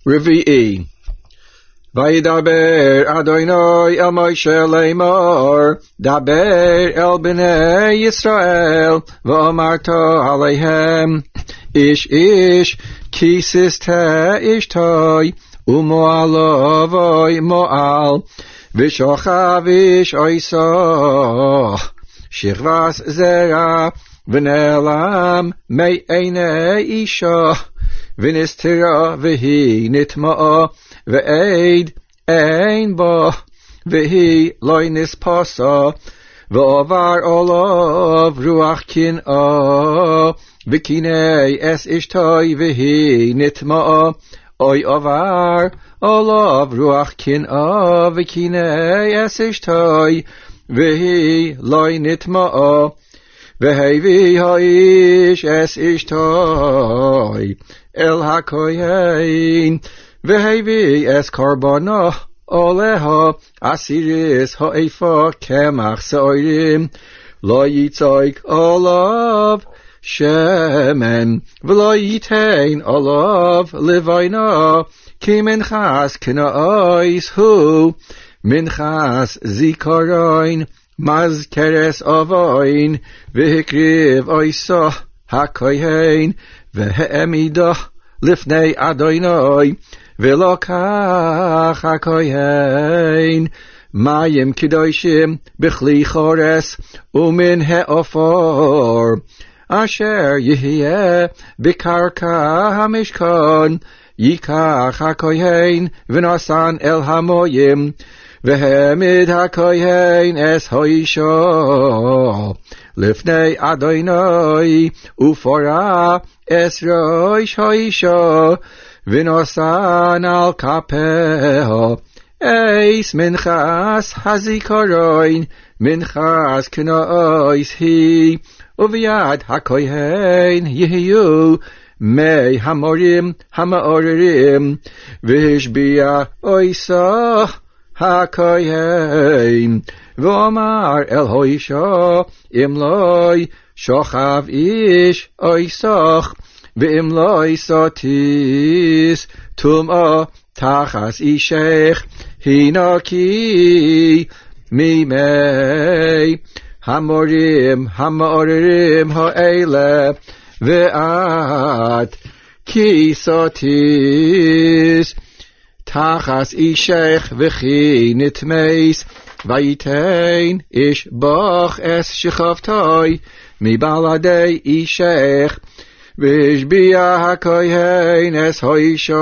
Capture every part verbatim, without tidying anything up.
Revi'i. Vayidaber Adonai el Moshe Lemor, Daber el Bnei Yisrael, V'amarta aleihem, Ish ish, Kisiste ishtai, Umoalovoi moal, Vishochav ish oiso, Shirvas zera, V'nelam mei einei isha, V'nistira v'hi nitma'a, Ve'ed ein bo, vehi loy nispasa, ve'ovar olav ruach kin'a, ve'kinei es ishtai vehi nitma'a, oy ovar olav ruach kin'a, ve'kinei es ishtai vehi loy nitma'a, ve'hevi ha'ish es ishtai el hakoyin, Vehevi es karbana oleha asiris ha'efa kemach se'orim lo yitzaik olav shemen v'lo yitein olav levayna ki minchas kina'is hu minchas zikaroin mazkeres avain v'hikriv oisa hakoyin v'he'emida lifnei Adonai V'lokach hakoyin mayim kedoshim b'chli chores umin he'ofor asher yihye b'karka hamishkon yikach hakoyin v'nasan el hamoyim v'hemid hakoyin es hoisha lifnei Adonai ufora es roish hoisha V'nosan al kapeho, eis minchas hazikaroin, minchas k'nois hi, uviad hakoyin yihiyu, mei hamorim hamaorim, v'hishbia oisa hakoyin, v'omar el hoisha, imloi shochav ish oisach, V'im lo isatis tum'a tachas ishech hinaki mimei hamorim hamaorim ha'ele ve'at kisatis tachas ishech v'chi nitmeis vayitein ish bach es shechavtai mi baladei ishech V'ishbia hakoyin es hoisha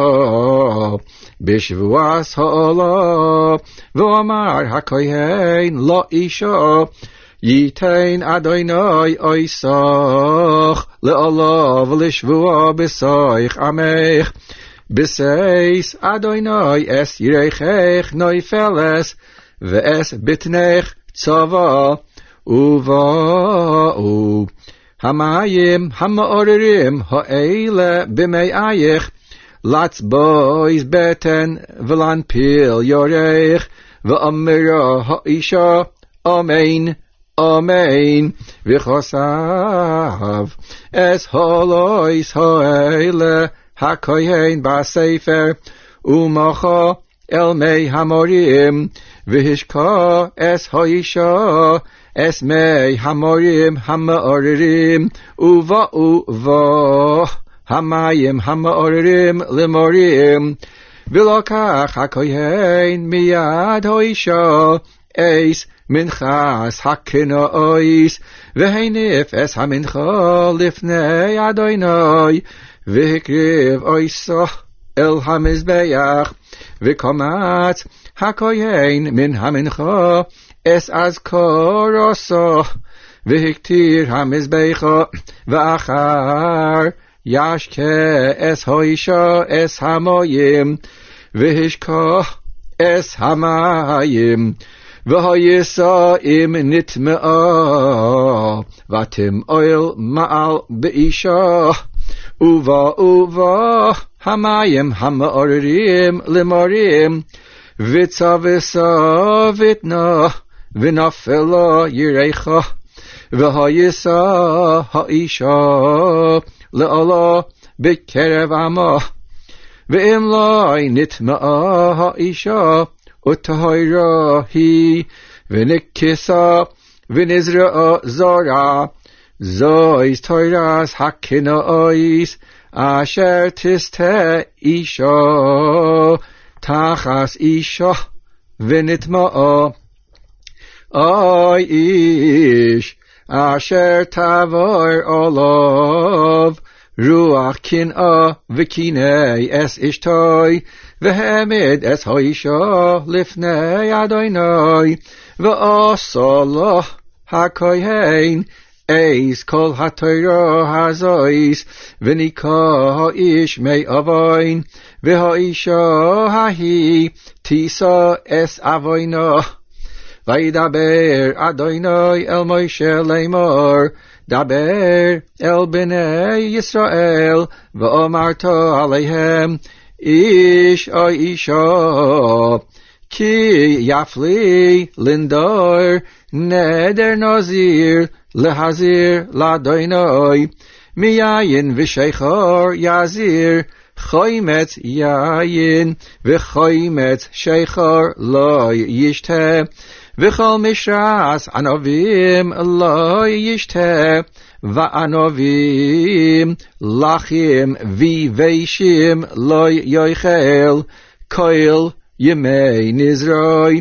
b'shvuas ha'olah v'omar hakoyin lo isha yitein Adonai oisach le'olah v'lishvua b'soich amech b'seis Adonai es yirechech noifeles v'es bitnech tzava uva'u Hamayim hamaoririm ha'ele b'mei'ayich latz bois beten v'lan pil yorech v'amira ha'isha amen amen v'chosav es ha'lois ha'ele ha'koyen ba'sefer u'macha el mei hamorim v'hishka es ha'isha Es mei hamorim hamaoririm uva uva hamayim hamaoririm limorim v'lokach hakoyin miyad hoisha eis minchas hakinois v'heinif es hamincha lifnei Adonai v'hikriv oisa el hamizbeach v'komat hakoyin min hamincha Es az koroso v'hiktir hamizbecha v'achar yashke es hoisha es hamoyim v'hishka es hamayim v'hoyisa im nitme'a v'atim oil ma'al be'isha uva uva hamayim hamaoririm limorim v'tza v'sa v'tna v'nafela yirecha v'hayisa ha'isha le'ala b'kerev ama ואם לא נטמעה האישה וטהרה היא ונכסה ונזרעה זרע זויס תוירס הקנאיס אשר תסתה אישה תחס אישה ונטמעה אוי איש אשר תעבור עליו רוח קנאה וקינא אס אשתוי והעמיד אס האישה לפני אדוני ועשה לו הכהן אייס כל התורה הזויס וניקה האיש מאבוין והאישה ההיא תישא אס אבוינה וידבר אדוני אל מוישה לאמור דבר אל בני ישראל ואמרת עליהם איש או אישה כי יפלי לנדור נדר נזיר להזיר לאדוני מיין ושיכר יזיר חיימץ יין וחיימץ שיכר לא ישתה וכל משרס ענבים לא ישתה וענבים לחים ויבשים לא יאכל כל ימי נזרוי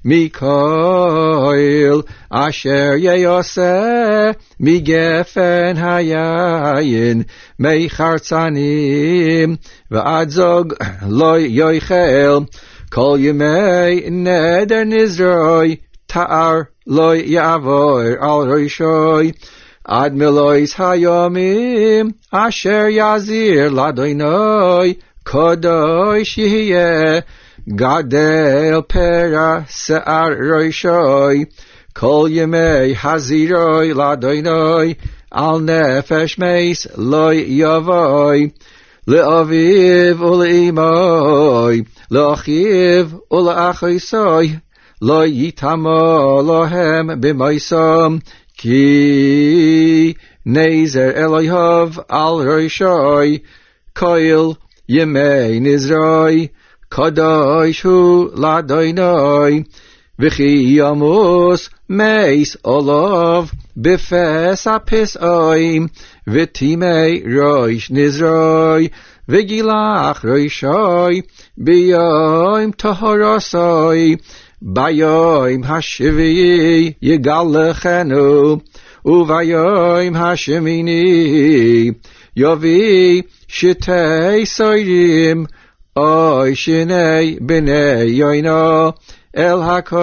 מכל אשר יעשה מגפן היין מי חרצנים ועד זוג לא יאכל כל ימי נדר נזרוי תאר לא יעבור על ראשוי עד מלויס היומים אשר יזיר לאדוני קדוש יהיה גדל פרע שיער ראשוי כל ימי הזירוי לאדוני על נפש מייס לא יבואי לאביו ולאמוי לאחיו ולאחיסוי לא יטמא להם במייסם כי נזר אלוהיו על ראשוי כל ימי נזרוי קדוש הוא לאדוני וכי ימוס מייס עליו בפס הפסעים וטימי ראש נזרוי וגילח ראשוי ביום טהרסוי ביום השביעי יגלחנו וביום השמיני יביא שתי סוירים אוי שני בני יוינו אל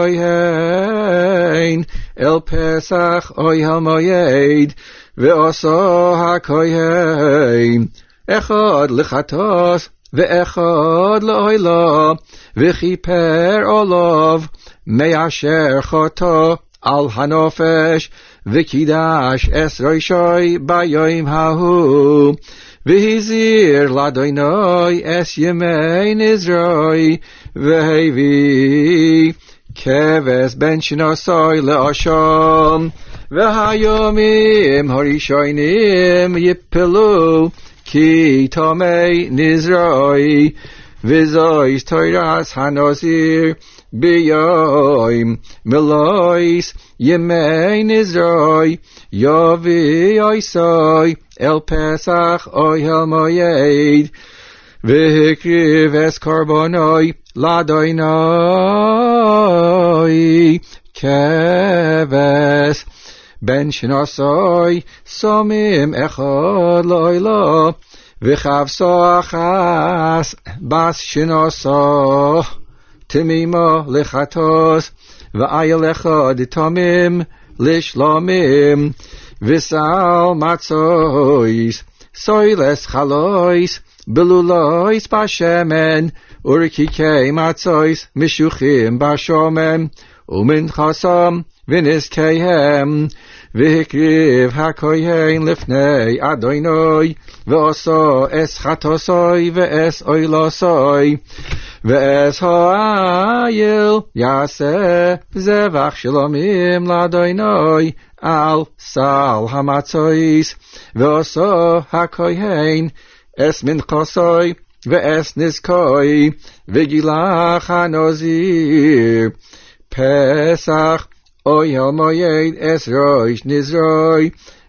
הכהן אל פסח אוי המועד ועשה הכהן אחד לחטאת ואחד לאוהלה וכיפר עליו מאשר חטא על הנפש וקידש אס ראשי ביום ההוא והזיר לאדוני אס ימי נזרוי והביא כבש בן שנוסוי לאשם והיומים הראשונים יפלו כי תמי נזרוי וזויס תוירס הנזיר ביום מלויס ימי נזרוי יביא אויסוי אל פסח אוהל מועד והקריב אס קורבנוי לאדוני כבש בן שנוסוי סומים אחד לאוהלה וכבשו אחס בס שנוסו תמימו לחטאת ואייל אחד תמים לשלומים וסל מצויס סוילס חלויס בלולויס בשמן ורקיקי מצויס משוחים בשומן ומנחסם ונזקיהם והקריב הכהן לפני אדוני ועשו אס חטאסוי ואס אוילסוי ואס האייל יעשה זבח שלומים לאדוני על סל המצויס ועשו הכהן אס מנחסוי ואס נזכוי וגילח הנזיר פסח אוהל מועד אס ראש נזרוי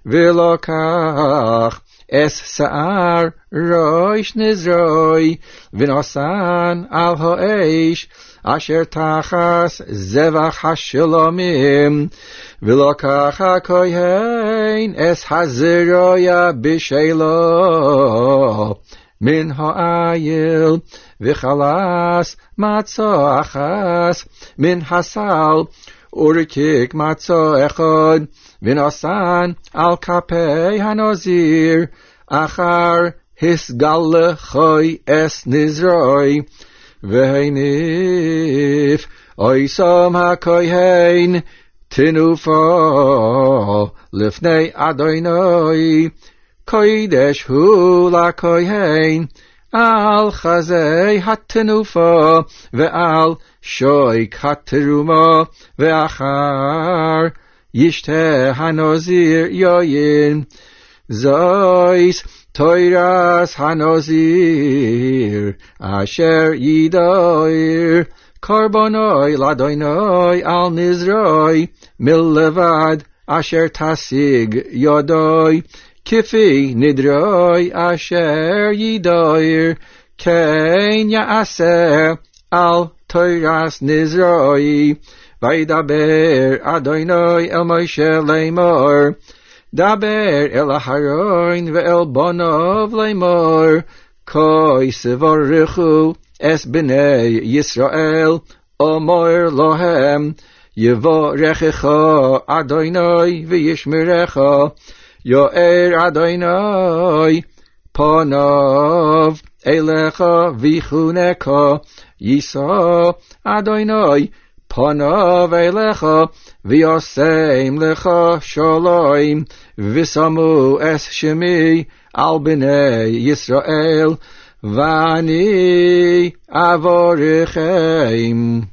ולוקח אס שער ראש נזרוי ונוסן על האש אשר תחס זבח השלומים ולוקח הכהן אס הזרויה בשלו מן העיל וחלס מצה אחס מן הסל ורקיק מצה אחד ונוסן על כפי הנזיר אחר הסגל חוי אס נזרוי והניף אויסום הכהן תנופו לפני אדוני קודש הוא לכהן על חזי התנופו ועל שויק התרומה ואחר ישתה הנזיר יין זויס תוירס הנזיר אשר ידויר קורבנוי לאדוני על נזרוי מלבד אשר תשיג ידוי כפי נדרוי אשר ידויר כן יעשה על תוירס נזרוי וידבר אדוני אל משה לאמור דבר אל אהרון ואל בניו לאמור כה יבורכו אס בני ישראל אמור להם יבורכך אדוני וישמרך יאר אדוני פניו אליך ויחונך יישא אדוני פניו אליך וישם לך שלום ושמו אס שמי על בני ישראל ואני אבורכם.